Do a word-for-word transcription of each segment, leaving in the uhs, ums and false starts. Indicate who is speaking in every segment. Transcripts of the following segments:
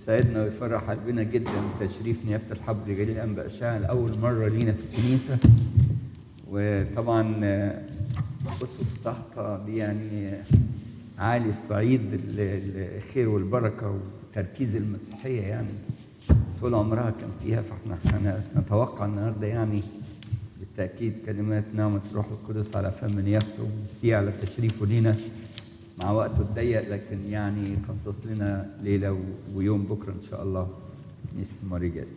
Speaker 1: يسعدنا ويفرح قلبنا جدا تشريف نيافة الحبر جليل الأنبا أشعياء لأول مرة لينا في الكنيسة. وطبعا أسس طهطا دي يعني عالي الصعيد الخير والبركة وتركيز المسيحية، يعني طول عمرها كان فيها، فاحنا نتوقع النهارده يعني بالتأكيد كلمات نعمة الروح القدس على فم نيافته ومسيح على تشريفه لينا مع وقته الضيق، لكن يعني خصص لنا ليلة ويوم بكرة إن شاء الله نيس ماريجات.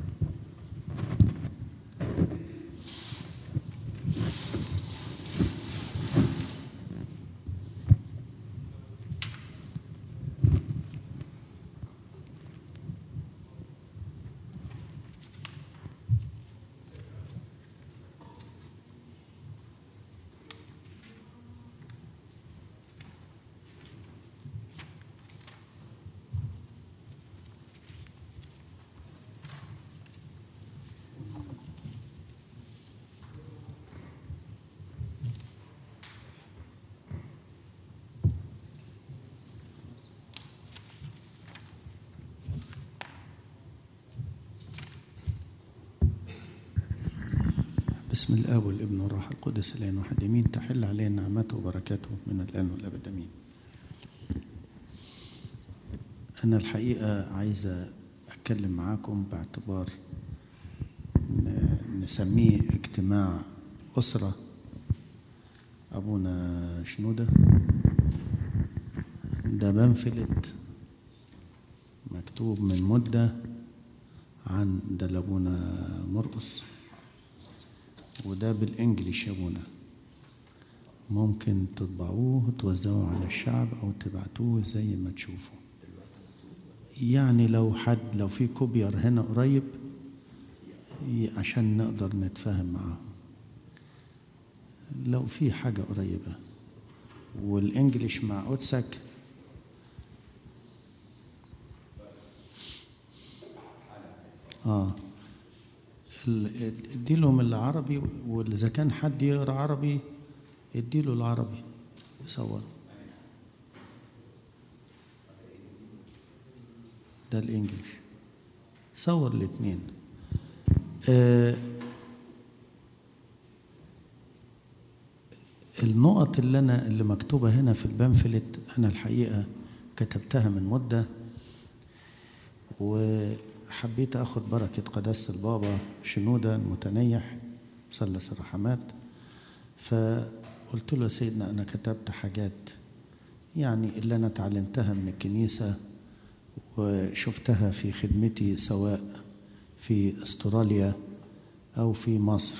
Speaker 2: بسم الآب والابن والروح القدس الآن واحد امين. تحل علينا نعمته وبركاته من الآن والأبد امين. أنا الحقيقة عايزة أتكلم معاكم باعتبار نسميه اجتماع أسرة أبونا شنودة. ده بنفلت مكتوب من مدة عن ده لأبونا مرقس، وده بالإنجليش يا أبونا. ممكن تطبعوه وتوزعوه على الشعب أو تبعتوه زي ما تشوفوا. يعني لو حد لو في كوبير هنا قريب عشان نقدر نتفاهم معاهم، لو في حاجة قريبة. والإنجليش مع قدسك آه اديلهم العربي، وإذا كان حد يقرأ عربي اديله العربي يصور. ده الإنجليش، صور الاثنين. آه النقط اللي أنا اللي مكتوبة هنا في البنفلت أنا الحقيقة كتبتها من مدة، وحبيت أخذ بركة قداسة البابا شنودة المتنيح مثلث الرحمات. فقلت له يا سيدنا أنا كتبت حاجات يعني اللي أنا تعلمتها من الكنيسة وشفتها في خدمتي سواء في استراليا أو في مصر،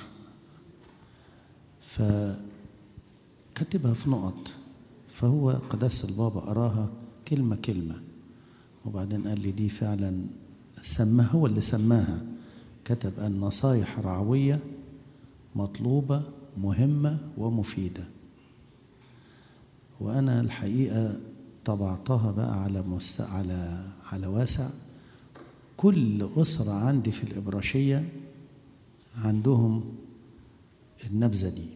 Speaker 2: فكتبها في نقط. فهو قداسة البابا أراها كلمة كلمة، وبعدين قال لي دي فعلا سماها، هو اللي سماها، كتب النصايح رعوية مطلوبة مهمة ومفيدة. وأنا الحقيقة طبعتها بقى على مست... على على واسع. كل أسرة عندي في الإبراشية عندهم النبذة دي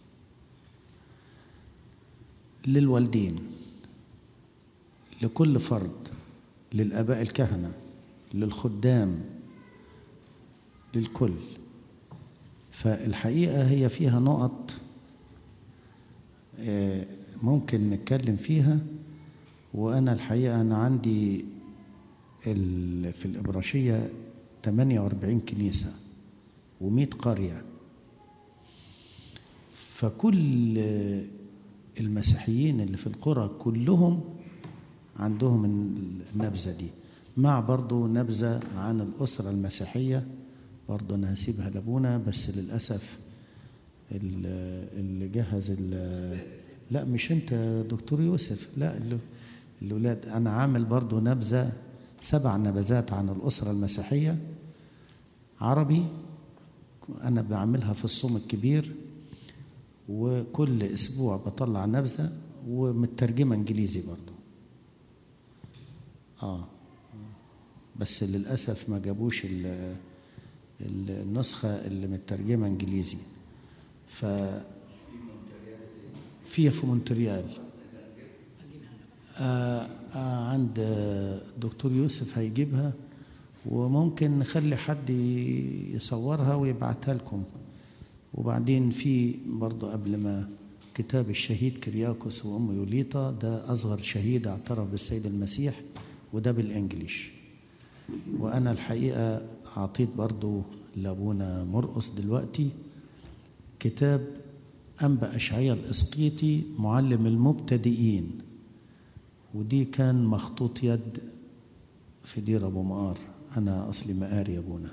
Speaker 2: للوالدين، لكل فرد، للآباء الكهنة، للخدام، للكل. فالحقيقة هي فيها نقط ممكن نتكلم فيها. وأنا الحقيقة أنا عندي في الإبراشية ثمانية وأربعين كنيسة ومئة قرية، فكل المسيحيين اللي في القرى كلهم عندهم النبذة دي، مع برضو نبذة عن الأسرة المسيحية. برضو أنا هسيبها لأبونا، بس للأسف اللي جهز لا مش أنت دكتور يوسف، لا الأولاد. أنا عامل برضو نبذة سبع نبذات عن الأسرة المسيحية عربي، أنا بعملها في الصوم الكبير، وكل أسبوع بطلع نبذة ومترجمة إنجليزي برضو. آه بس للأسف ما جابوش النسخة اللي مترجمة إنجليزي. ف فيها في مونتريال آه آه عند دكتور يوسف هيجيبها، وممكن نخلي حد يصورها ويبعتها لكم. وبعدين في برضه قبل ما كتاب الشهيد كرياكوس وأم يوليطا، ده أصغر شهيد اعترف بالسيد المسيح، وده بالإنجليش. وأنا الحقيقة أعطيت برضه لأبونا مرقس دلوقتي كتاب أنبا أشعياء الإسقيطي معلم المبتدئين، ودي كان مخطوط يد في دير أبو مقار. أنا أصلي مقاري يا أبونا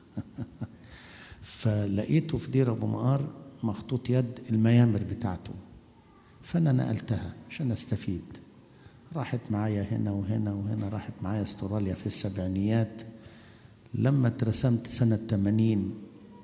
Speaker 2: فلقيته في دير أبو مقار مخطوط يد الميامر بتاعته، فأنا نقلتها عشان أستفيد. راحت معايا هنا وهنا وهنا، راحت معايا استراليا في السبعينيات لما اترسمت سنة ثمانين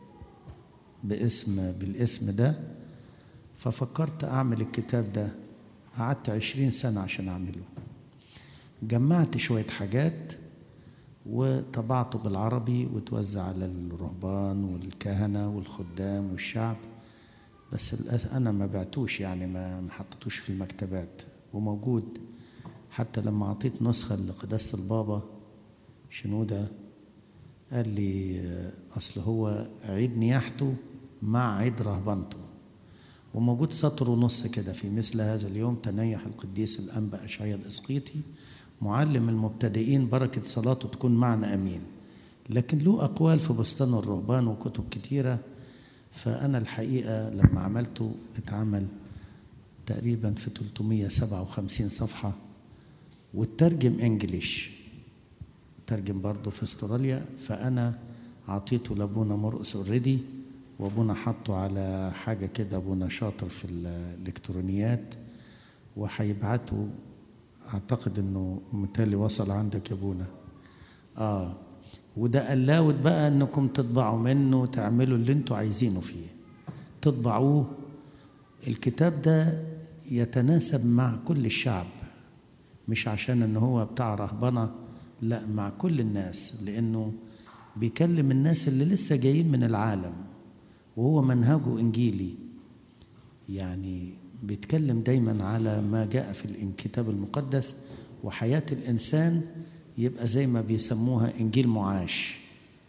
Speaker 2: باسم بالاسم ده، ففكرت أعمل الكتاب ده. قعدت عشرين سنة عشان أعمله. جمعت شوية حاجات وطبعته بالعربي وتوزع على الرهبان والكهنة والخدام والشعب، بس أنا ما بعتوش، يعني ما حطيتوش في المكتبات، وموجود. حتى لما أعطيت نسخة لقداسة البابا شنودة قال لي أصل هو عيد نياحته مع عيد رهبنته، وموجود سطر ونص كده: في مثل هذا اليوم تنيح القديس الأنبا أشعياء الإسقيطي معلم المبتدئين، بركة صلاته تكون معنا أمين. لكن له أقوال في بستان الرهبان وكتب كتيرة. فأنا الحقيقة لما عملته اتعمل تقريبا في ثلاثمية وسبعة وخمسين صفحة، والترجم انجليش، ترجم برضه في استراليا. فأنا عطيته لأبونا مرقس اوريدي، وأبونا حطه على حاجة كده، أبونا شاطر في الإلكترونيات، وهيبعته. أعتقد إنه متهيألي وصل عندك يا أبونا. آه وده قلاوت بقى إنكم تطبعوا منه وتعملوا اللي أنتوا عايزينه فيه، تطبعوه. الكتاب ده يتناسب مع كل الشعب، مش عشان إن هو بتاع رهبنة، لا، مع كل الناس، لأنه بيكلم الناس اللي لسه جايين من العالم، وهو منهجه إنجيلي، يعني بيتكلم دايما على ما جاء في الكتاب المقدس، وحياة الإنسان يبقى زي ما بيسموها إنجيل معاش.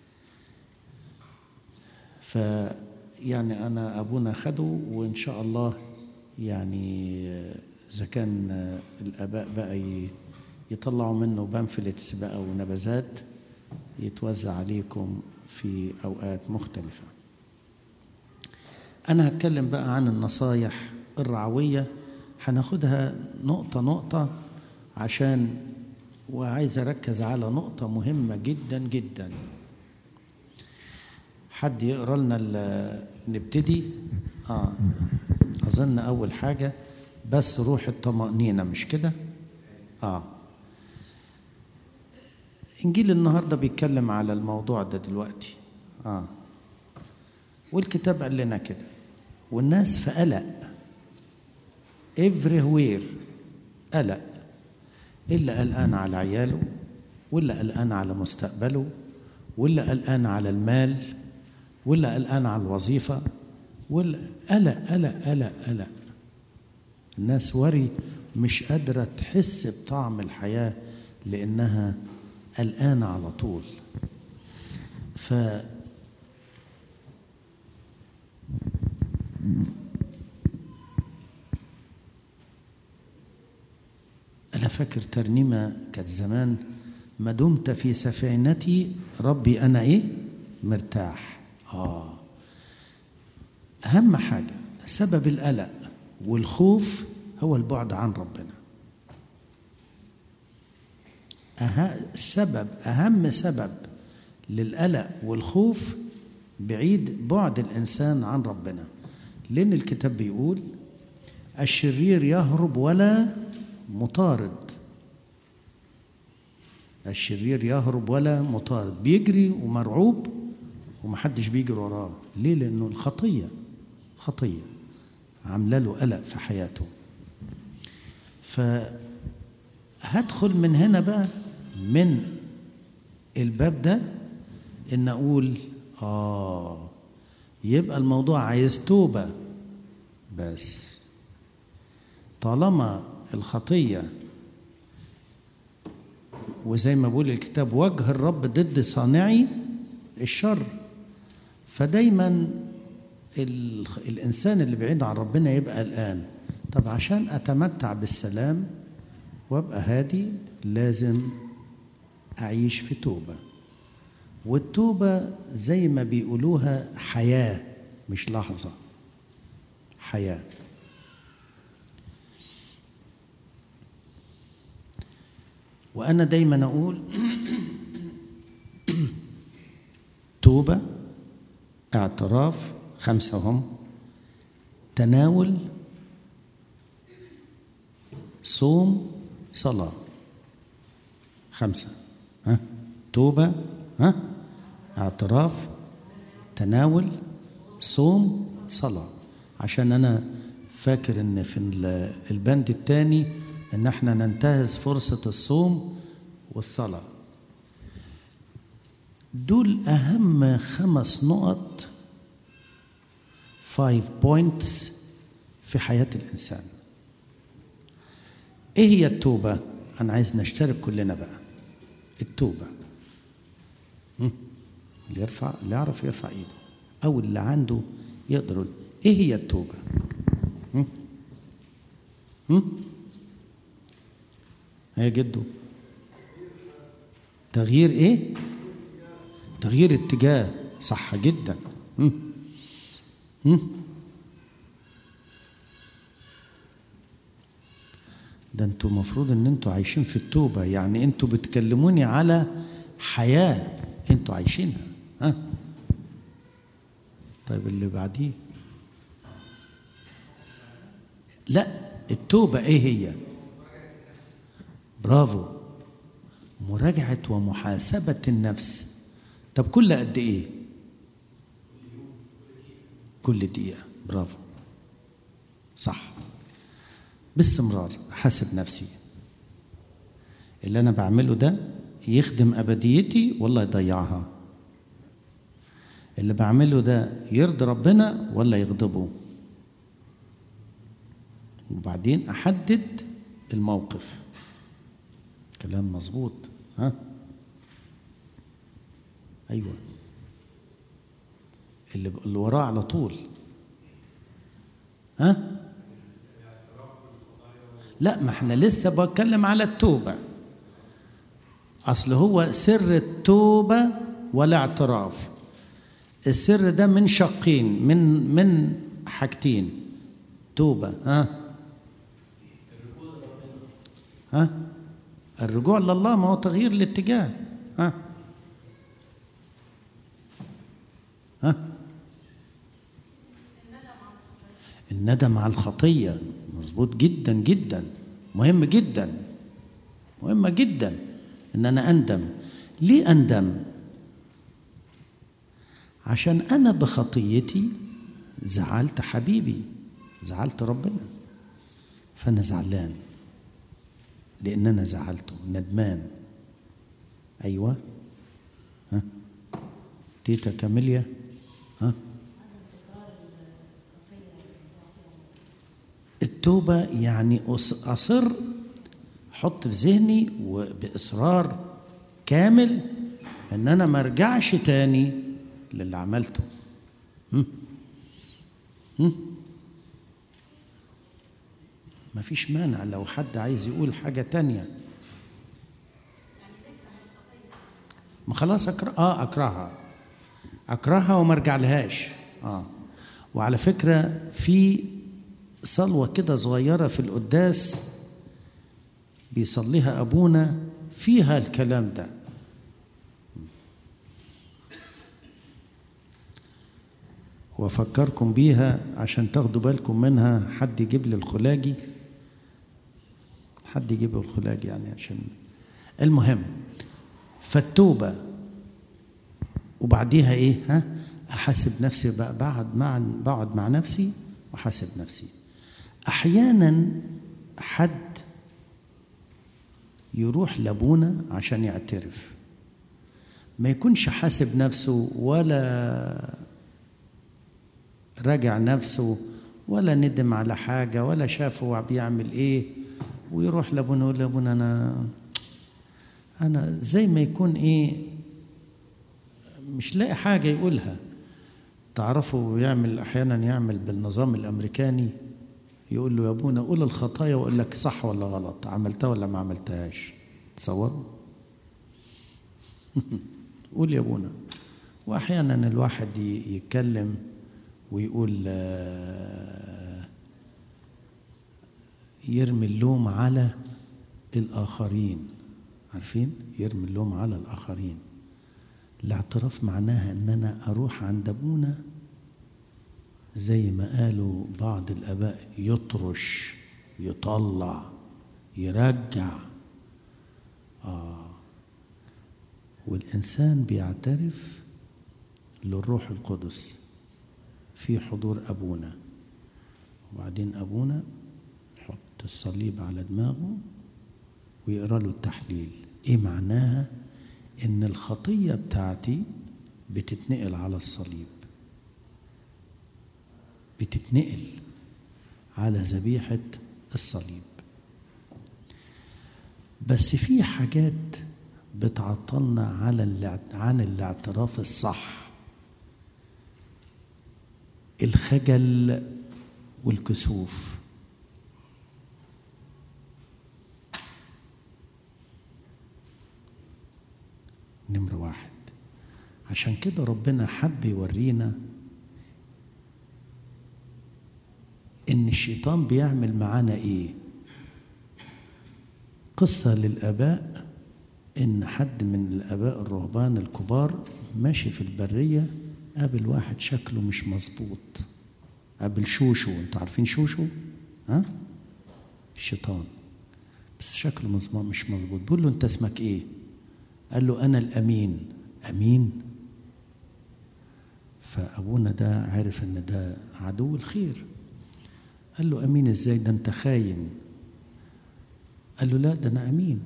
Speaker 2: فيعني أنا أبونا خده، وإن شاء الله يعني إذا كان الآباء بقى يطلعوا منه بامفلتس بقى ونبذات يتوزع عليكم في أوقات مختلفة. أنا هتكلم بقى عن النصايح الرعوية، هناخدها نقطة نقطة عشان، وعايز أركز على نقطة مهمة جدا جدا. حد يقرأ لنا نبتدي؟ آه أظن أول حاجة بس روح الطمأنينة، مش كده؟ آه إنجيل النهاردة بيتكلم على الموضوع ده دلوقتي. آه والكتاب قال لنا كده، والناس في قلق everywhere، قلق، إلا قلقان على عياله، ولا قلقان على مستقبله، ولا قلقان على المال، ولا قلقان على الوظيفة، ولا قلق قلق قلق قلق. الناس وري مش قادرة تحس بطعم الحياة لأنها قلقانة على طول. ف أنا فاكر ترنيمة كانت زمان: ما دمت في سفينتي ربي أنا إيه؟ مرتاح. آه أهم حاجة سبب القلق والخوف هو البعد عن ربنا. أه... السبب أهم سبب للقلق والخوف بعيد بعد الإنسان عن ربنا، لأن الكتاب بيقول: الشرير يهرب ولا مطارد. الشرير يهرب ولا مطارد، بيجري ومرعوب ومحدش بيجري وراه. ليه؟ لأنه الخطية خطية عامله له قلق في حياته. فهدخل من هنا بقى، من الباب ده، إن أقول آه يبقى الموضوع عايز توبة. بس طالما الخطية وزي ما بقول الكتاب وجه الرب ضد صانعي الشر. فدايما الإنسان اللي بعيد عن ربنا يبقى قلقان. طب عشان أتمتع بالسلام وأبقى هادي لازم أعيش في توبة. والتوبة زي ما بيقولوها حياة مش لحظة، حياة. وأنا دايما أقول توبة، اعتراف، خمسة هم، تناول، صوم، صلاة. خمسة. ها؟ توبة، ها؟ اعتراف، تناول، صوم، صلاة. عشان أنا فاكر إن في البند الثاني إن احنا ننتهز فرصة الصوم والصلاة. دول أهم خمس نقط، five points في حياة الإنسان. إيه هي التوبة؟ أنا عايز نشترك كلنا بقى. التوبة اللي يرفع، اللي يعرف يرفع إيده، أو اللي عنده يقدر يقول إيه هي التوبة؟ هم؟ هم؟ هيا جدو. تغيير إيه؟ تغيير اتجاه. صح جدا. هم؟ هم؟ ده انتوا المفروض ان انتوا عايشين في التوبة، يعني انتوا بتكلموني على حياة انتوا عايشينها. ها؟ طيب اللي بعديه. لا، التوبة ايه هي؟ برافو، مراجعة ومحاسبة النفس. طب كل قد ايه؟ كل دقيقة. برافو، صح. باستمرار أحاسب نفسي، اللي أنا بعمله ده يخدم أبديتي ولا يضيعها؟ اللي بعمله ده يرضي ربنا ولا يغضبه؟ وبعدين أحدد الموقف. كلام مظبوط. ها؟ أيوة، اللي اللي وراه على طول. ها؟ لا، ما احنا لسه بتكلم على التوبة. أصل هو سر التوبة والاعتراف. السر ده من شقين، من من حاجتين. توبة، ها ها الرجوع لله، ما هو تغيير الاتجاه. ها ها الندم على الخطية. مظبوط جدا جدا، مهم جدا، مهمة جدا ان انا اندم. ليه اندم؟ عشان انا بخطيتي زعلت حبيبي، زعلت ربنا، فانا زعلان لان انا زعلته، ندمان. ايوه. ها تيتا كاميليا. ها التوبة يعني أصر، حط في ذهني وبإصرار كامل إن أنا ما أرجعش تاني للي عملته. هم؟ هم؟ ما فيش مانع لو حد عايز يقول حاجة تانية. ما خلاص أكره. آه أكرهها، أكرهها وما أرجع لهاش. آه وعلى فكرة في صلوة كده صغيرة في القداس بيصليها أبونا فيها الكلام ده. وأفكركم بيها عشان تاخدوا بالكم منها. حد يجيب لي الخلاجي، حد يجيب لي الخلاجي يعني عشان المهم. فالتوبة وبعديها إيه؟ ها أحاسب نفسي بقى، بعد مع بقعد مع نفسي وأحاسب نفسي. أحيانا حد يروح لابونا عشان يعترف، ما يكونش حاسب نفسه ولا راجع نفسه ولا ندم على حاجة ولا شاف هو بيعمل ايه، ويروح لابونا يقول لابونا انا أنا زي ما يكون إيه مش لاقي حاجة يقولها. تعرفوا يعمل أحيانا يعمل بالنظام الأمريكاني، يقول له يا أبونا قول الخطايا وأقول لك صح ولا غلط، عملتها ولا ما عملتهاش. تصوروا قول يا أبونا. وأحيانا الواحد يتكلم ويقول يرمي اللوم على الآخرين. عارفين يرمي اللوم على الآخرين. الاعتراف معناها ان انا اروح عند ابونا زي ما قالوا بعض الاباء، يطرش، يطلع، يرجع. آه. والانسان بيعترف للروح القدس في حضور ابونا، وبعدين ابونا يحط الصليب على دماغه ويقرا له التحليل. ايه معناها؟ ان الخطيه بتاعتي بتتنقل على الصليب، بتتنقل على ذبيحه الصليب. بس في حاجات بتعطلنا على عن الاعتراف الصح. الخجل والكسوف. نمرة واحد. عشان كده ربنا حب يورينا ان الشيطان بيعمل معانا ايه. قصة للآباء ان حد من الآباء الرهبان الكبار ماشي في البرية، قابل واحد شكله مش مظبوط، قابل شوشو. انتوا عارفين شوشو؟ ها؟ الشيطان. بس شكله مش مظبوط. بيقول له انت اسمك ايه؟ قال له أنا الأمين. أمين؟ فأبونا ده عارف إن ده عدو الخير. قال له أمين إزاي؟ ده أنت خاين. قال له لا، ده أنا أمين.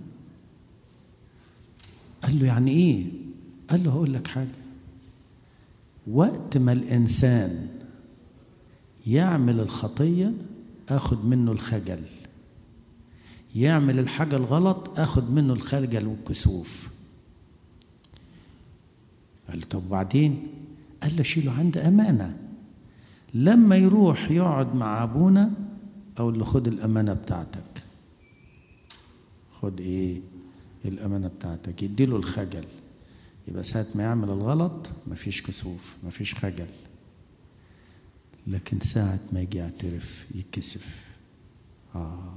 Speaker 2: قال له يعني إيه؟ قال له هقول لك حاجة. وقت ما الإنسان يعمل الخطية آخد منه الخجل، يعمل الحاجة الغلط آخد منه الخجل والكسوف. قال له طب وبعدين؟ قال له شيله عند أمانة. لما يروح يقعد مع أبونا أقول له خد الأمانة بتاعتك. خد إيه؟ الأمانة بتاعتك. يديله الخجل. يبقى ساعة ما يعمل الغلط مفيش كسوف، مفيش خجل. لكن ساعة ما يجي يعترف يتكسف. آه.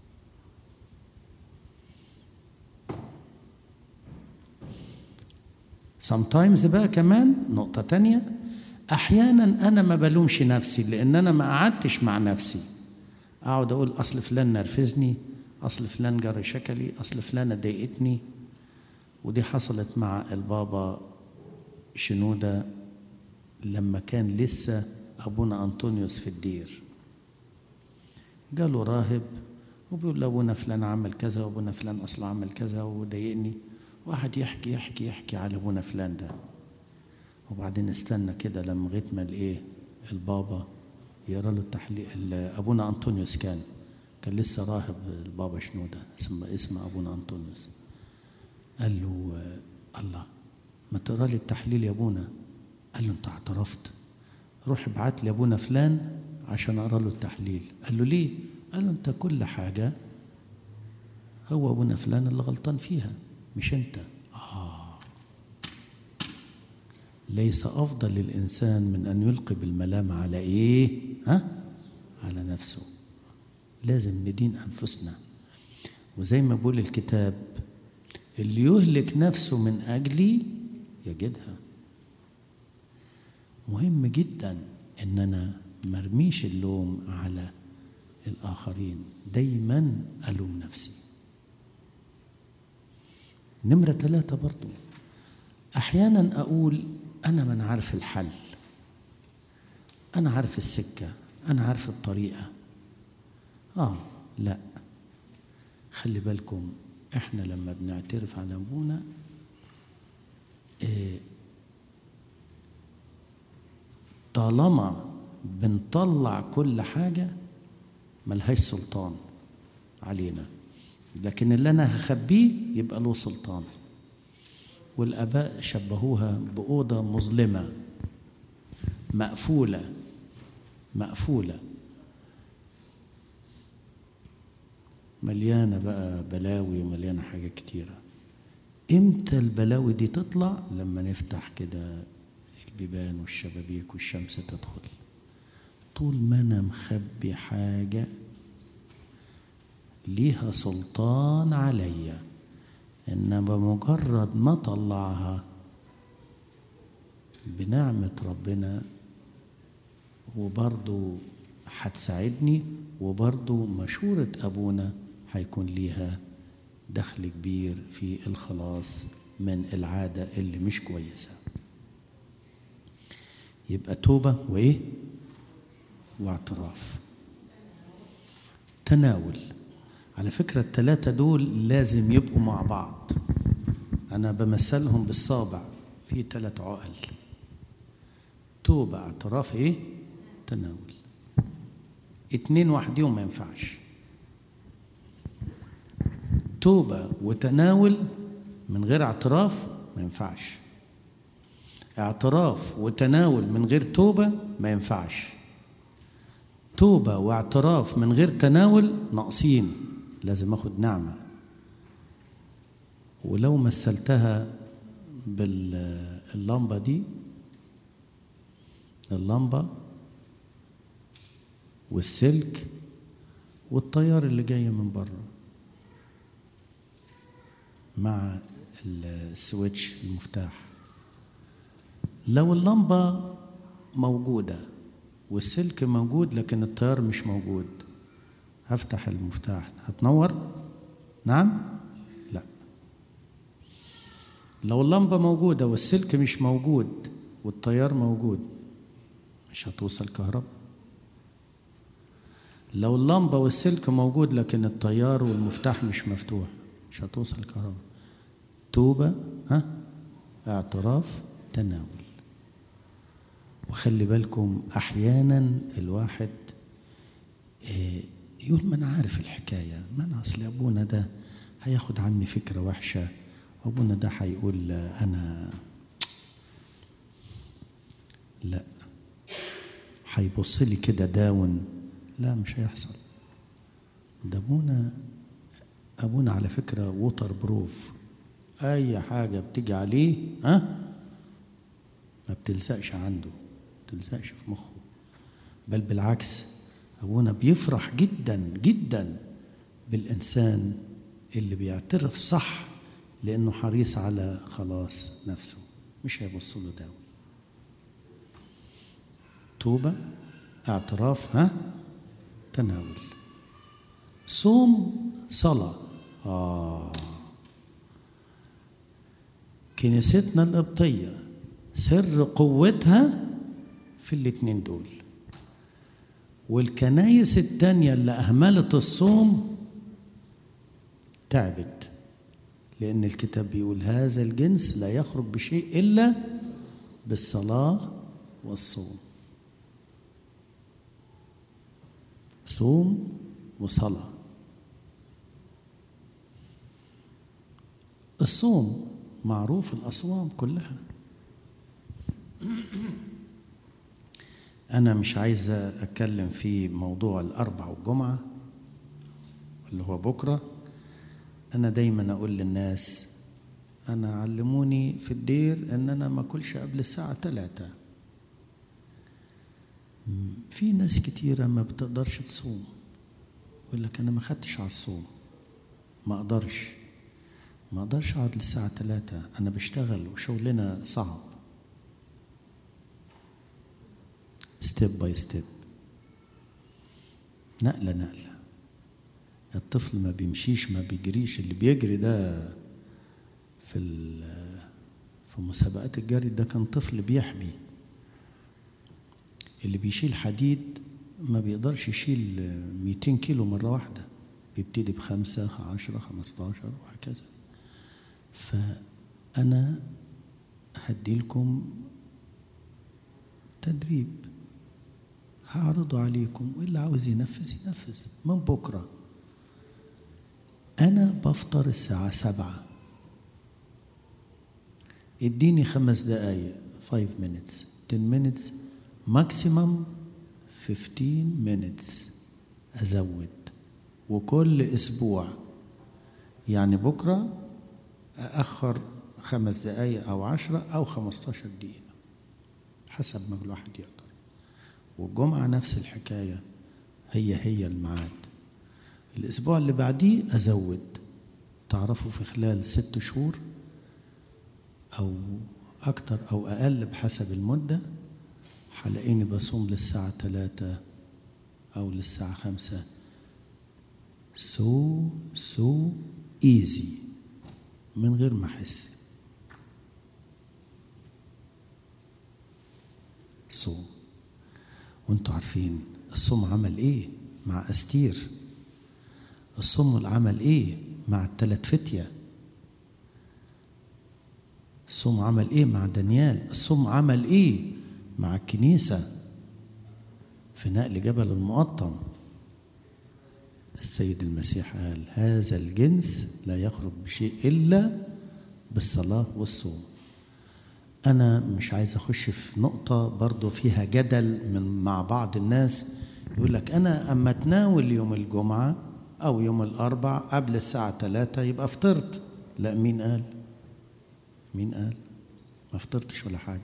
Speaker 2: sometimes بقى كمان نقطة تانية، أحيانا أنا ما بلومش نفسي لأن أنا ما قعدتش مع نفسي. أقعد أقول أصل فلان نرفزني، أصل فلان جرى شكلي، أصل فلانة ضايقتني. ودي حصلت مع البابا شنودة لما كان لسه أبونا أنطونيوس في الدير. جاله راهب وبيقول لأبونا فلان عمل كذا، وأبونا فلان أصلا عمل كذا وضايقني. واحد يحكي يحكي يحكي على ابونا فلان ده، وبعدين استنى كده لما لغايه ما الايه البابا يقرا له التحليل. ابونا انطونيوس كان كان لسه راهب البابا شنودة، اسم اسم ابونا انطونيوس. قال له الله ما تقرا لي التحليل يا ابونا. قال له انت اعترفت؟ روح ابعت لي ابونا فلان عشان اقرا له التحليل. قال له ليه؟ قال له انت كل حاجه هو ابونا فلان اللي غلطان فيها مش انت. آه. ليس أفضل للإنسان من أن يلقي بالملام على إيه؟ ها؟ على نفسه. لازم ندين أنفسنا. وزي ما بيقول الكتاب اللي يهلك نفسه من أجلي يجدها. مهم جدا إن أنا مرميش اللوم على الآخرين، دايما ألوم نفسي. نمرة ثلاثة برضو، أحيانا أقول أنا من عارف الحل، أنا عارف السكة، أنا عارف الطريقة. آه لا، خلي بالكم إحنا لما بنعترف على أبونا إيه طالما بنطلع كل حاجة ملهاش سلطان علينا. لكن اللي أنا هخبيه يبقى له سلطان. والآباء شبهوها بأوضة مظلمة مقفولة مقفولة مليانة بقى بلاوي ومليانة حاجات كتيرة. امتى البلاوي دي تطلع؟ لما نفتح كده البيبان والشبابيك والشمس تدخل. طول ما انا مخبي حاجة ليها سلطان عليا، انما بمجرد ما طلعها بنعمة ربنا وبرضو هتساعدني، وبرضو مشورة أبونا هيكون ليها دخل كبير في الخلاص من العادة اللي مش كويسة. يبقى توبة وإيه؟ واعتراف. تناول. على فكرة الثلاثة دول لازم يبقوا مع بعض. أنا بمثلهم بالصابع في ثلاث عقل: توبة، اعتراف، إيه؟ تناول. اتنين وحديهم ما ينفعش. توبة وتناول من غير اعتراف ما ينفعش. اعتراف وتناول من غير توبة ما ينفعش. توبة واعتراف من غير تناول ناقصين، لازم اخد نعمة. ولو مثلتها باللمبة دي، اللمبة والسلك والتيار اللي جاي من بره مع السويتش المفتاح. لو اللمبة موجودة والسلك موجود لكن التيار مش موجود، هفتح المفتاح هتنور؟ نعم؟ لا. لو اللمبة موجودة والسلك مش موجود والتيار موجود، مش هتوصل كهرباء. لو اللمبة والسلك موجود لكن التيار والمفتاح مش مفتوح، مش هتوصل كهرباء. توبة، ها، اعتراف، تناول. وخلي بالكم احيانا الواحد يقول ما انا عارف الحكايه، ما انا اصل ابونا ده هياخد عني فكره وحشه، ابونا ده هيقول انا لا، هيبص لي كده داون. لا، مش هيحصل. ده ابونا ابونا على فكره ووتر بروف. اي حاجه بتيجي عليه ها ما بتلزقش عنده، ما بتلزقش في مخه. بل بالعكس، ابونا بيفرح جدا جدا بالانسان اللي بيعترف صح، لانه حريص على خلاص نفسه، مش هيبص له داون. توبه، اعتراف، ها، تناول. صوم، صلاه. اه كنيستنا القبطيه سر قوتها في الاتنين دول. والكنايس التانية اللي أهملت الصوم تعبت، لأن الكتاب بيقول هذا الجنس لا يخرج بشيء إلا بالصلاة والصوم. صوم وصلاة. الصوم معروف، الأصوام كلها. أنا مش عايز أتكلم في موضوع الأربع والجمعة اللي هو بكرة. أنا دايما أقول للناس، أنا علموني في الدير أن أنا ما أكلش قبل الساعة ثلاثة. في ناس كتيرة ما بتقدرش تصوم، يقول لك أنا ما خدتش على الصوم، ما أقدرش ما أقدرش أقعد للساعة ثلاثة، أنا بشتغل وشغلنا صعب. ستيب باي ستيب، نقلة نقلة. الطفل ما بيمشيش ما بيجريش. اللي بيجري ده في في مسابقات الجري ده كان طفل بيحبي. اللي بيشيل حديد ما بيقدرش يشيل مئتين كيلو مرة واحدة، بيبتدي بخمسة عشرة خمستاشر وهكذا. فأنا هدي لكم تدريب هعرضه عليكم، واللي عاوز ينفذ ينفذ من بكرة. أنا بفطر الساعة سبعة، اديني خمس دقايق five minutes ten minutes maximum fifteen minutes أزود. وكل أسبوع يعني بكرة أأخر خمس دقايق أو عشرة أو خمستاشر دقيقة حسب ما الواحد يقدر. والجمعة نفس الحكاية، هي هي الميعاد. الأسبوع اللي بعديه أزود. تعرفوا في خلال ست شهور أو أكتر أو أقل بحسب المدة هلاقيني بصوم للساعة تلاتة أو للساعة خمسة. so so easy من غير ما أحس. صوم. وانتوا عارفين الصوم عمل ايه مع أستير، الصوم عمل ايه مع الثلاث فتية، الصوم عمل ايه مع دانيال، الصوم عمل ايه مع الكنيسة في نقل جبل المقطم. السيد المسيح قال هذا الجنس لا يخرج بشيء إلا بالصلاة والصوم. أنا مش عايز أخش في نقطة برضو فيها جدل من مع بعض الناس، يقول لك أنا أما أتناول يوم الجمعة أو يوم الأربع قبل الساعة ثلاثة يبقى فطرت. لا، مين قال؟ مين قال؟ ما فطرتش ولا حاجة،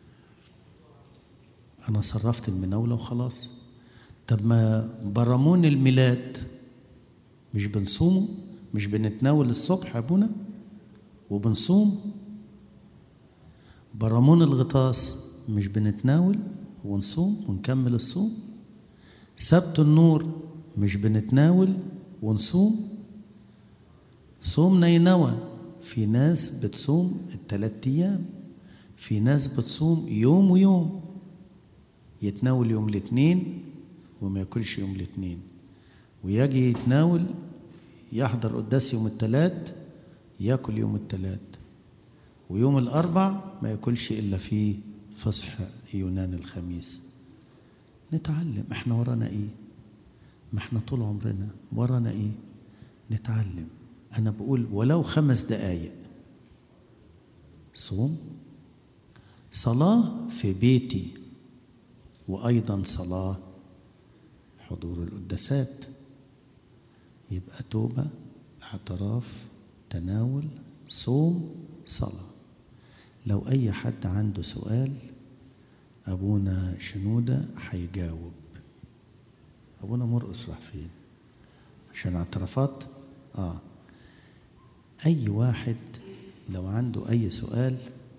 Speaker 2: أنا صرفت المناولة وخلاص. طب ما برمون الميلاد مش بنصومه؟ مش بنتناول الصبح يا أبونا وبنصوم؟ برمون الغطاس مش بنتناول ونصوم ونكمل الصوم؟ سبت النور مش بنتناول ونصوم؟ صوم نينوى في ناس بتصوم الثلاث ايام، في ناس بتصوم يوم ويوم، يتناول يوم الاثنين وما ياكلش يوم الاثنين، ويجي يتناول يحضر قداس يوم الثلاث ياكل يوم الثلاث، ويوم الأربع ما ياكلش إلا في فصح يونان الخميس. نتعلم. احنا ورانا ايه؟ ما احنا طول عمرنا ورانا ايه؟ نتعلم. أنا بقول ولو خمس دقايق صوم، صلاة في بيتي، وأيضا صلاة حضور القداسات. يبقى توبة، اعتراف، تناول، صوم، صلاة. لو أي حد عنده سؤال أبونا شنودة هيجاوب. أبونا مرقص راح فين؟ عشان اعترافات؟ آه أي واحد لو عنده أي سؤال.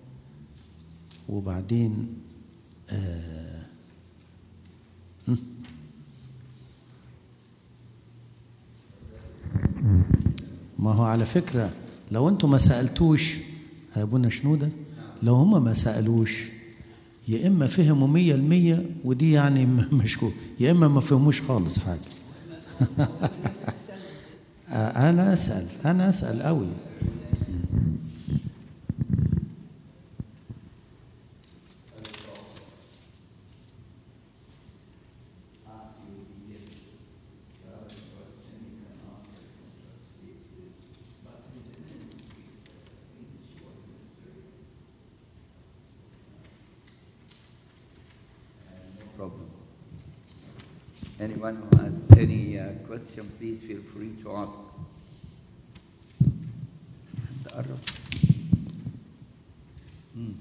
Speaker 2: وبعدين آه ما هو على فكرة لو أنتم ما سألتوش يا أبونا شنودة، لو هم ما سألوش يا إما فهموا مية المية ودي يعني مشكور، يا إما ما فهموش خالص حاجة. أنا أسأل أنا أسأل قوي.
Speaker 1: Problem. Anyone who has any uh, question, please feel free to ask. تقرب. مم.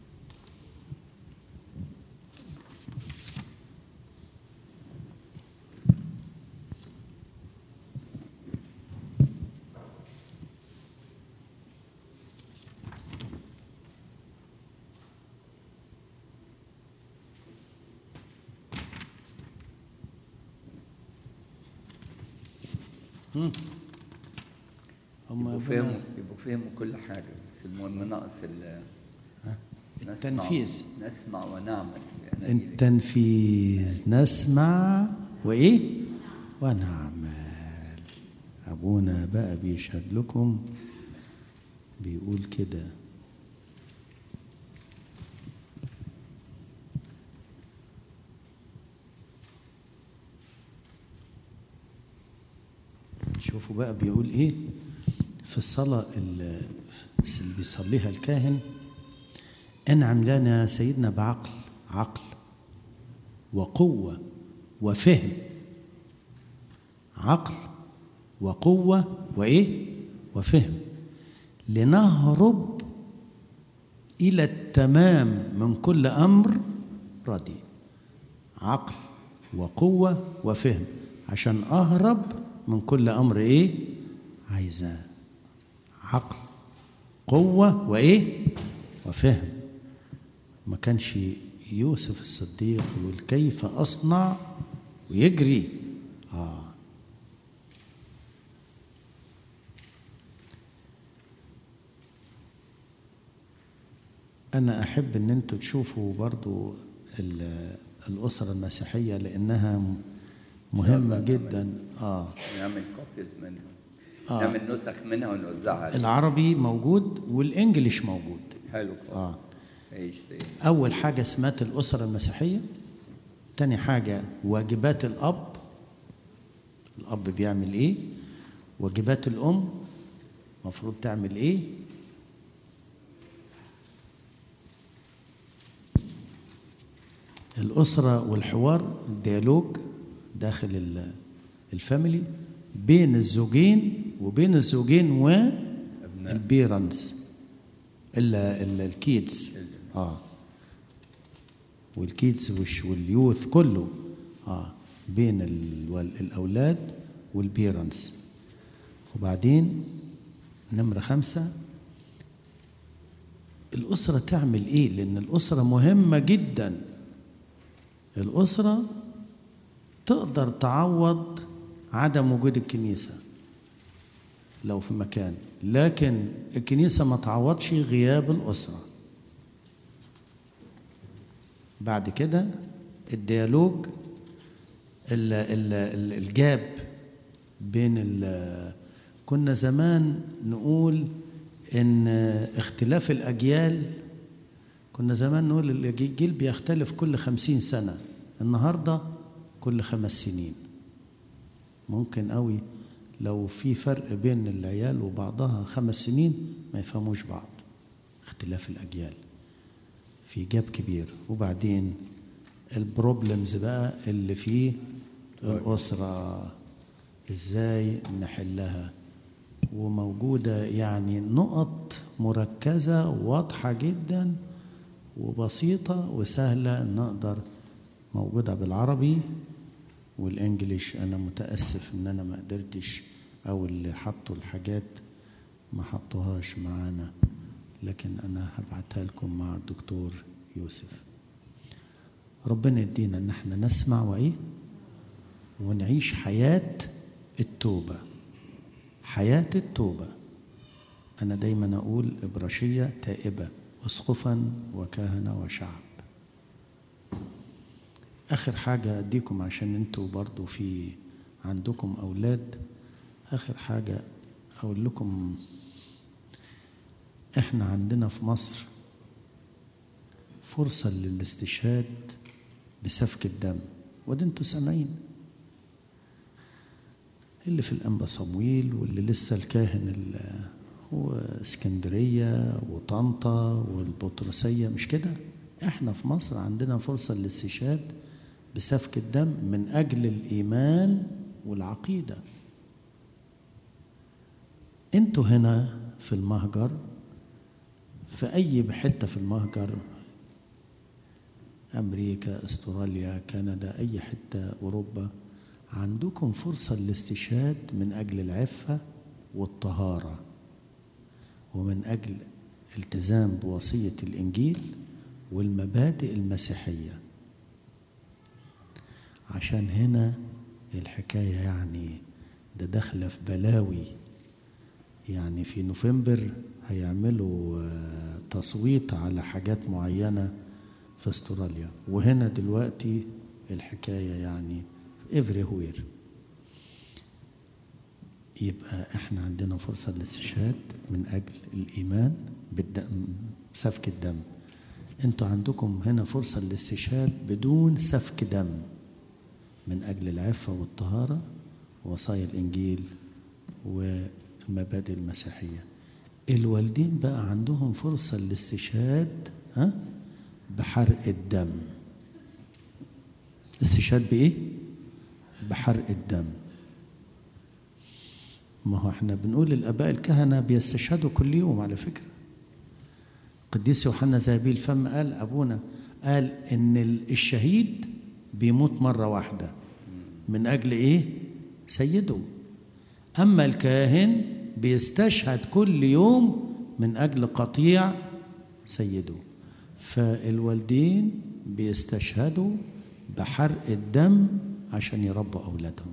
Speaker 2: هم
Speaker 1: يبقوا فهموا يبقوا فهموا كل حاجة، بس المهم ناقص
Speaker 2: التنفيذ.
Speaker 1: نسمع ونعمل.
Speaker 2: التنفيذ نسمع وإيه ونعمل. أبونا بقى بيشهد لكم بيقول كده. شوفوا شوفوا بقى بيقول ايه في الصلاة اللي بيصليها الكاهن: انعم لنا سيدنا بعقل، عقل وقوة وفهم، عقل وقوة وإيه؟ وفهم، لنهرب إلى التمام من كل أمر ردي. عقل وقوة وفهم عشان أهرب من كل أمر إيه؟ عايزاه. عقل، قوة وإيه؟ وفهم. ما كانش يوسف الصديق يقول كيف أصنع ويجري. آه أنا أحب أن أنتوا تشوفوا برضو الأسرة المسيحية لأنها مهمة جدا. آه
Speaker 1: نعمل كوبيز منها،
Speaker 2: آه.
Speaker 1: نعمل نسخ منها ونوزعها.
Speaker 2: العربي موجود والإنجليش موجود.
Speaker 1: حلو.
Speaker 2: آه.
Speaker 1: ايش سيد؟
Speaker 2: أول حاجة سمات الأسرة المسيحية، تاني حاجة واجبات الأب، الأب بيعمل إيه، واجبات الأم مفروض تعمل إيه، الأسرة والحوار، الديالوج داخل الفاميلي بين الزوجين وبين الزوجين والبيرنس الكيدز اه والكيدز واليوث كله اه بين الأولاد والبيرنس. وبعدين نمرة خمسة الأسرة تعمل إيه، لأن الأسرة مهمة جدا. الأسرة تقدر تعوض عدم وجود الكنيسة لو في مكان، لكن الكنيسة ما تعوضش غياب الأسرة. بعد كده الديالوج، ال ال ال الجاب بين ال كنا زمان نقول إن اختلاف الأجيال، كنا زمان نقول الجيل بيختلف كل خمسين سنة، النهاردة كل خمس سنين. ممكن قوي لو في فرق بين العيال وبعضها خمس سنين ما يفهموش بعض، اختلاف الأجيال في جاب كبير. وبعدين البروبلمز بقى اللي في الأسرة ازاي نحلها، وموجودة يعني نقط مركزة واضحة جدا وبسيطة وسهلة نقدر، موجودة بالعربي والإنجليش. أنا متأسف إن أنا ما قدرتش، أو اللي حطوا الحاجات ما حطوهاش معانا، لكن أنا هبعتها لكم مع الدكتور يوسف. ربنا يدينا إن احنا نسمع وإيه ونعيش حياة التوبة، حياة التوبة. أنا دايما أقول إبراشية تائبة، أسقفا وكهنة وشعب. آخر حاجة أديكم عشان أنتوا برضو في عندكم أولاد، آخر حاجة أقول لكم، إحنا عندنا في مصر فرصة للاستشهاد بسفك الدم، وده أنتوا سامعين اللي في الأنبا صمويل، واللي لسه الكاهن هو اسكندرية وطنطا والبطرسية، مش كده؟ احنا في مصر عندنا فرصة للاستشهاد بسفك الدم من أجل الإيمان والعقيدة. انتوا هنا في المهجر، في أي حتة في المهجر، أمريكا، أستراليا، كندا، أي حتة، أوروبا، عندكم فرصة للاستشهاد من أجل العفة والطهارة ومن أجل التزام بوصية الإنجيل والمبادئ المسيحية. عشان هنا الحكاية يعني ده داخلة في بلاوي. يعني في نوفمبر هيعملوا تصويت على حاجات معينة في استراليا، وهنا دلوقتي الحكاية يعني everywhere. يبقى احنا عندنا فرصة للاستشهاد من أجل الإيمان بالدم، سفك الدم. انتوا عندكم هنا فرصة للاستشهاد بدون سفك دم من أجل العفة والطهارة ووصايا الإنجيل والمبادئ المسيحية. الوالدين بقى عندهم فرصة للاستشهاد ها بحرق الدم. استشهاد بإيه؟ بحرق الدم. ما هو احنا بنقول الآباء الكهنة بيستشهدوا كل يوم على فكرة. قديس يوحنا ذهبي الفم قال أبونا قال إن الشهيد بيموت مرة واحدة من أجل إيه؟ سيده. أما الكاهن بيستشهد كل يوم من أجل قطيع سيده. فالوالدين بيستشهدوا بحرق الدم عشان يربوا أولادهم.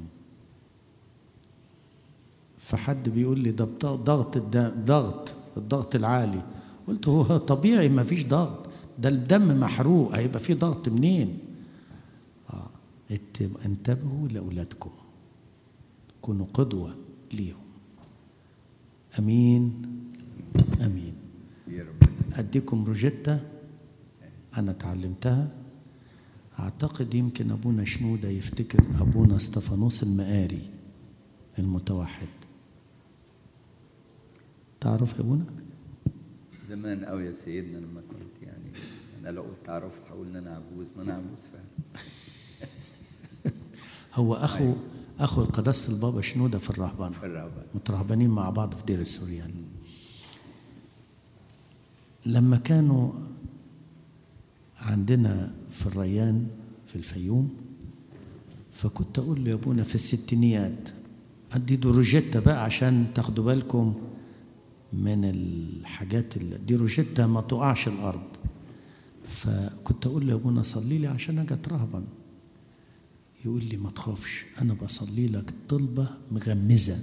Speaker 2: فحد بيقول لي ده ضغط الدم، ضغط الضغط العالي. قلت هو طبيعي ما فيش ضغط، ده الدم محروق، هيبقى فيه ضغط منين؟ آه. انتبهوا لأولادكم، كونوا قدوة ليهم. أمين أمين. أديكم روجيتا أنا تعلمتها، أعتقد يمكن أبونا شنودة يفتكر أبونا استفانوس المقاري المتوحد. تعرف يا أبونا؟
Speaker 1: زمان قوي يا سيدنا لما كنت يعني أنا لو قلت أعرف هقول إن أنا عجوز، ما أنا عجوز فعلا.
Speaker 2: هو أخو أيوة. أخو قداسة البابا شنودة في الرهبان،
Speaker 1: في الرهبان
Speaker 2: مترهبانين مع بعض في دير السوريان. لما كانوا عندنا في الريان في الفيوم، فكنت أقول له يا أبونا في الستينيات أدي روجيتا بقى عشان تاخدوا بالكم من الحاجات اللي دي روجيتا ما تقعش الأرض. فكنت أقول له يا أبونا صلي لي عشان أجي أترهبن. يقول لي ما تخافش أنا بصلي لك طلبة مغمزة.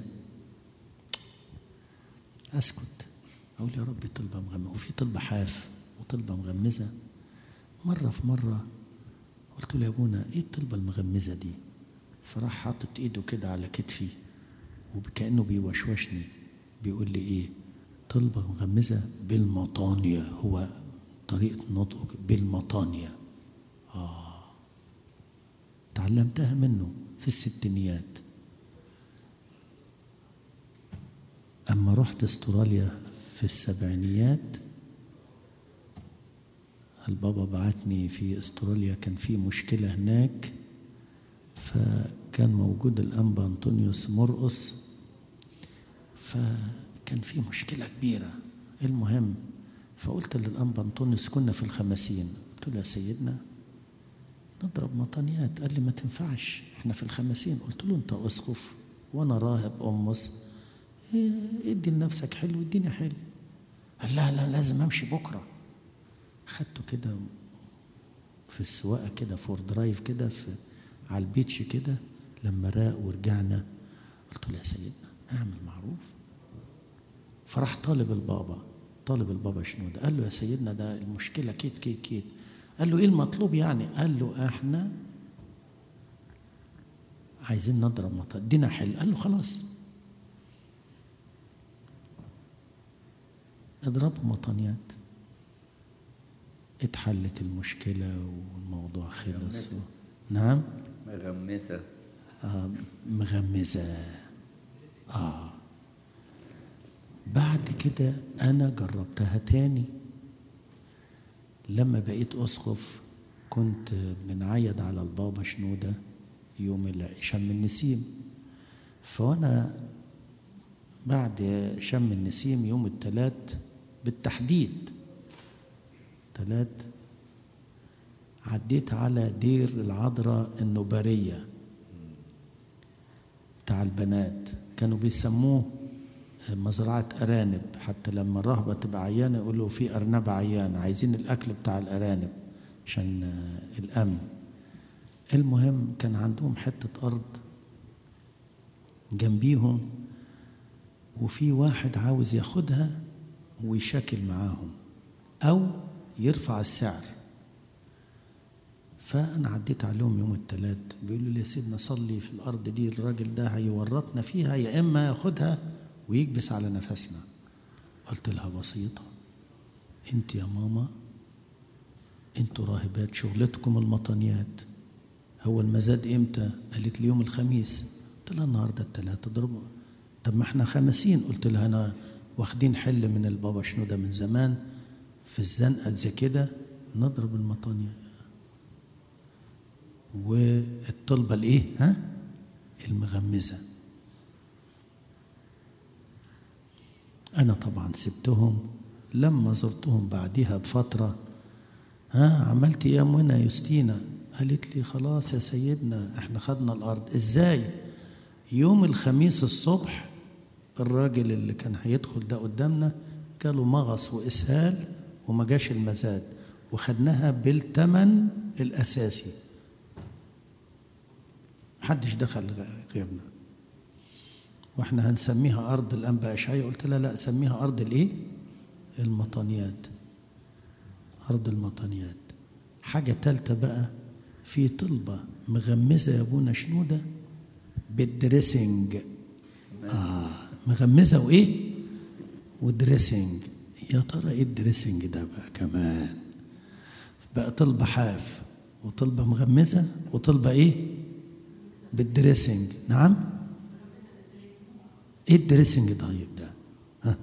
Speaker 2: أسكت أقول يا ربي طلبة مغمزة، وفي طلبة حاف وطلبة مغمزة. مرة في مرة قلت له يا أبونا إيه الطلبة المغمزة دي؟ فراح حاطط إيده كده على كتفي وكأنه بيوشوشني، بيقول لي إيه؟ طلبة مغمزة بالمطانية، هو طريقة نطقه بالمطانية. آه تعلمتها منه في الستينيات. أما رحت استراليا في السبعينيات، البابا بعتني في استراليا، كان في مشكلة هناك، فكان موجود الأنبا أنطونيوس مرقس، فكان في مشكلة كبيرة. المهم فقلت للأنبا أنطونيوس كنا في الخمسين، قلت له يا سيدنا نضرب مطانيات. قال لي ما تنفعش احنا في الخمسين. قلت له انت أسقف وانا راهب أمس، ادي لنفسك حلو اديني حلو. قال لا لا لازم امشي بكره. خدته كده في السواقه كده فور درايف كده في على البيتش كده، لما راق ورجعنا قلت له يا سيدنا اعمل معروف. فراح طالب البابا طالب البابا شنودة، قال له يا سيدنا ده المشكله كيت كيت كيت. قال له ايه المطلوب يعني؟ قال له احنا عايزين نضرب مطر ادينا حل. قال له خلاص اضربوا مطانيات. اتحلت المشكلة والموضوع خلص. و... نعم
Speaker 1: مغمسة.
Speaker 2: آه مغمسة. آه بعد كده أنا جربتها تاني لما بقيت أسقف. كنت بنعيد على البابا شنودة يوم شم النسيم، فأنا بعد شم النسيم يوم الثلاث بالتحديد ثلاث عديت على دير العذراء النبارية بتاع البنات، كانوا بيسموه مزرعة أرانب، حتى لما الرهبة تبقى عيانة يقولوا في أرنبة عيانة عايزين الأكل بتاع الأرانب عشان الأمن. المهم كان عندهم حتة أرض جنبيهم، وفي واحد عاوز ياخدها ويشاكل معاهم أو يرفع السعر. فأنا عديت عليهم يوم الثلاث بيقولوا لي يا سيدنا صلي في الأرض دي، الراجل ده هيورطنا فيها يا إما ياخدها ويكبس على نفسنا. قلت لها بسيطة، انت يا ماما انتوا راهبات شغلتكم المطانيات، هو المزاد امتى؟ قالت لي يوم الخميس. قلت لها النهارده الثلاث اضربوا طب ما احنا خمسين. قلت لها انا واخدين حل من البابا شنودة من زمان، في الزنقة زي كده نضرب المطانية. والطلبة الايه ها المغمزة. انا طبعا سبتهم. لما زرتهم بعدها بفترة، ها عملت ايه يا منى يوستينا؟ قالت لي خلاص يا سيدنا احنا خدنا الارض. ازاي؟ يوم الخميس الصبح الراجل اللي كان هيدخل ده قدامنا جاله مغص واسهال وما جاش المزاد، وخدناها بالثمن الاساسي، محدش دخل غيرنا. واحنا هنسميها ارض الانبا اشعياء. قلت لها لا، سميها ارض الايه المطانيات، ارض المطانيات. حاجه ثالثه بقى، في طلبه مغمزه يا ابونا شنوده بالدريسنج. اه مغمزه وايه ودريسنج. يا ترى ايه الدريسنج ده بقى كمان؟ بقى طلبه حاف وطلبه مغمزه وطلبه ايه بالدريسنج. نعم، ايه الدريسنج طيب ده؟ ها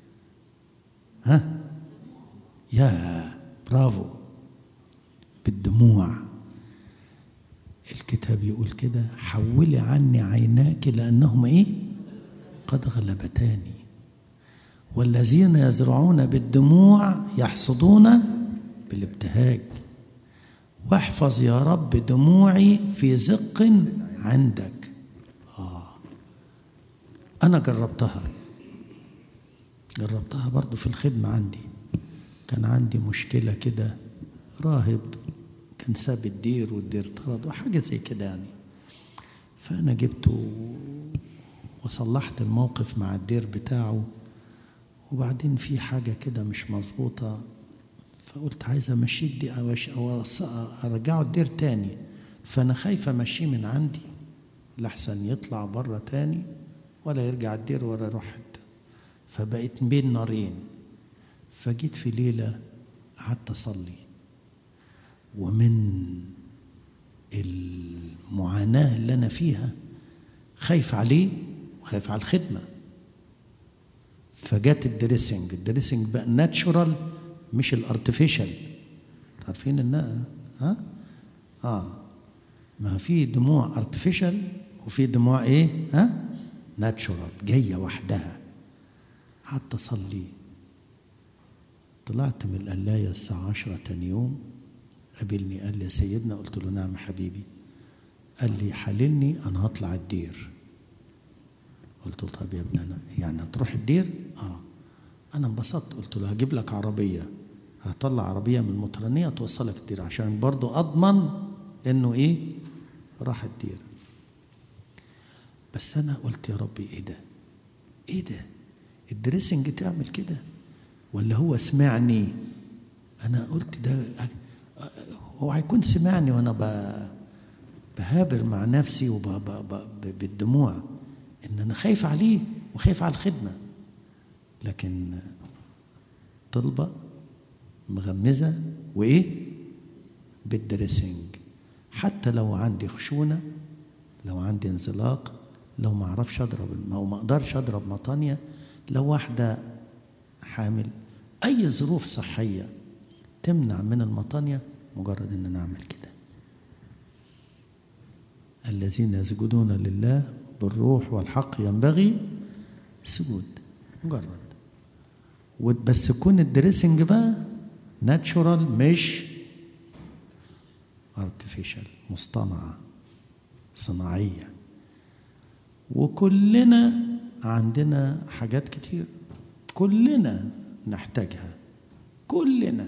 Speaker 2: ها يا برافو، بالدموع. الكتاب يقول كده حولي عني عيناك لأنهما ايه قد غلبتاني، والذين يزرعون بالدموع يحصدون بالابتهاج. واحفظ يا رب دموعي في زق عندك. آه أنا جربتها جربتها برضو في الخدمة. عندي كان عندي مشكلة كده، راهب كان ساب الدير والدير طرد وحاجة زي كده يعني. فأنا جبته وصلحت الموقف مع الدير بتاعه، وبعدين في حاجة كده مش مظبوطة، فقلت عايز أمشيه دي أو أرجعه الدير تاني. فأنا خايفة أمشيه من عندي لحسن يطلع بره تاني ولا يرجع الدير ولا يروح حتة. فبقيت بين نارين. فجيت في ليلة قعدت أصلي، ومن المعاناة اللي أنا فيها خايف عليه وخايف على الخدمة. فجات الدريسنج. الدريسنج بقى ناتشورال مش الارتفيشال. عارفين ان ها اه ما في دموع ارتفيشال وفي دموع ايه ها ناتشورال جايه وحدها. قعدت اصلي، طلعت من القلايه الساعه عشرة تاني يوم. قابلني قال لي يا سيدنا. قلت له نعم حبيبي. قال لي حللني انا هطلع الدير. قلت له طب يا ابني انا يعني هتروح الدير؟ اه. انا انبسطت. قلت له هجيب لك عربيه، هطلع عربيه من المطرانيه توصلك الدير عشان برضو اضمن انه ايه راح الدير. بس انا قلت يا ربي ايه ده ايه ده الدريسنج تعمل كده ولا هو سمعني؟ انا قلت ده هو هيكون سمعني وانا بهابر مع نفسي وبالدموع ان انا خايف عليه وخايف على الخدمه. لكن طلبه مغمزه وايه بالدريسنج. حتى لو عندي خشونه، لو عندي انزلاق، لو ما اعرفش اضرب او ما اقدرش اضرب مطانيه، لو واحده حامل، اي ظروف صحيه تمنع من المطانيه، مجرد ان نعمل كده. الذين يسجدون لله بالروح والحق ينبغي السجود. مجرد بس يكون الدريسنج بقى ناتشورال مش ارتفيشال، مصطنعه صناعيه. وكلنا عندنا حاجات كتير كلنا نحتاجها كلنا.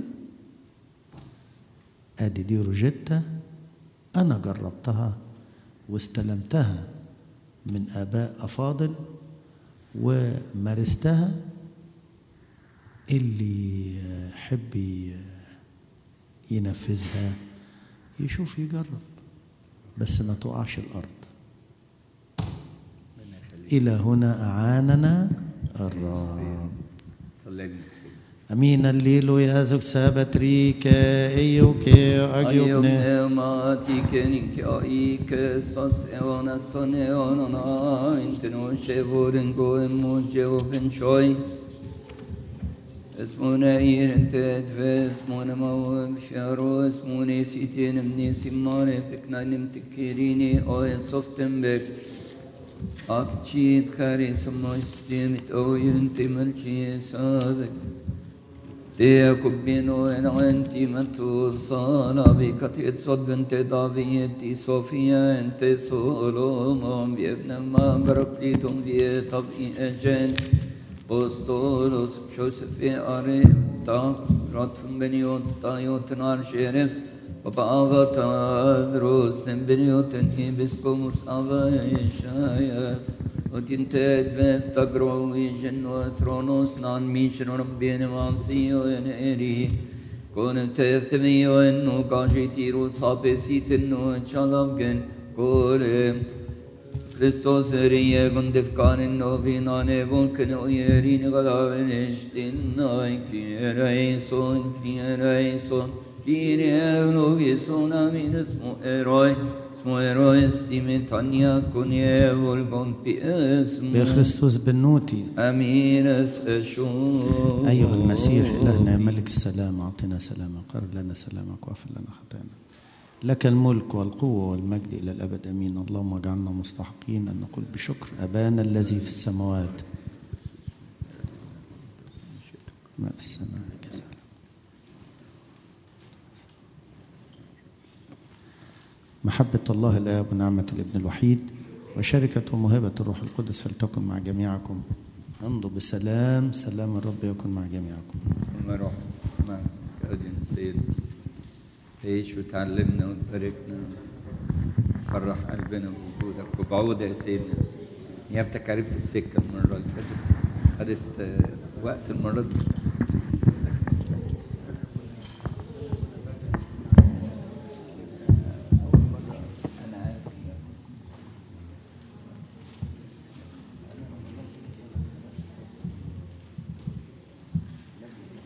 Speaker 2: ادي دي روجيتا انا جربتها واستلمتها من اباء افاضل ومارستها. اللي يحب ينفذها يشوف يجرب، بس ما تقعش الارض. الى هنا اعاننا الرب. أمين الليلو يا زوج سابتريك إيوكي أجيوبني
Speaker 1: pneumati kenik aik sos eona son eona inteno shevoren goem mojeo benchoi اسمونا إيرنت أدفاس اسمونا موام شارو اسمونا سيتين مني سيمانة بكنا نمتكيريني أوي صفتنبك أكتشيت كاري سمو استيمت أوي انتي ملشي صادق تيا كبينو إن أنتي متول صانا بكتيت صد بنت دافيتي صوفيا انت سولومون بيبنا ما بركليتم دي طبعي أجن Apostolos Joseph Areta Ratfum Beniota Yotanar Sheriff Papa Avata Dros Benioten Episcomus Ava Ishaya Otinte Dvef Tagro Vision Tronos Non Mission Benimam Sio and Eri Conetef Temio and no Gajitiro Sapesitin no Chalavgen Golem Christos eriye gundif kanin novinane volken oyerin galaven estin nay kiereison kiereison kierevlogison aminus mo eroi smo eroi stimetania kunie volgon piesm
Speaker 2: بخريستوس بنوتي
Speaker 1: aminus eshon
Speaker 2: أيها المسيح إلهنا ملك السلام أعطنا سلامك قرب لنا سلامك واغفر لنا خطايانا لك الملك والقوة والمجد إلى الأبد أمين اللهم اجعلنا مستحقين أن نقول بشكر أبانا الذي في السماوات ما في السماء كذلك محبة الله الآب ونعمة الابن الوحيد وشركة وموهبة الروح القدس فلتكن مع جميعكم امضوا بسلام سلام الرب يكن مع جميعكم
Speaker 1: ما روح ما كأدين السيد تعيش وتعلمنا وتباركنا تفرح قلبنا بوجودك وبعودة يا سيدنا يافتك عرفت السكة المرة اللي فاتت خدت وقت المرة دي